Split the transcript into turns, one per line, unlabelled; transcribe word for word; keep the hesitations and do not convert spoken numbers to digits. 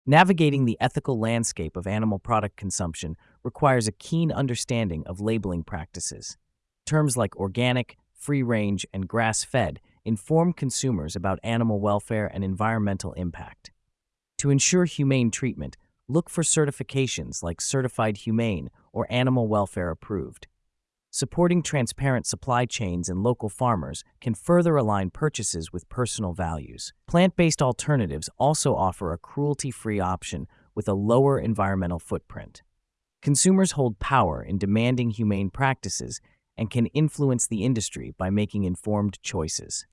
Navigating the ethical landscape of animal product consumption requires a keen understanding of labeling practices. Terms like organic, free range, and grass fed inform consumers about animal welfare and environmental impact. To ensure humane treatment, look for certifications like Certified Humane or Animal Welfare Approved. Supporting transparent supply chains and local farmers can further align purchases with personal values. Plant-based alternatives also offer a cruelty-free option with a lower environmental footprint. Consumers hold power in demanding humane practices and can influence the industry by making informed choices.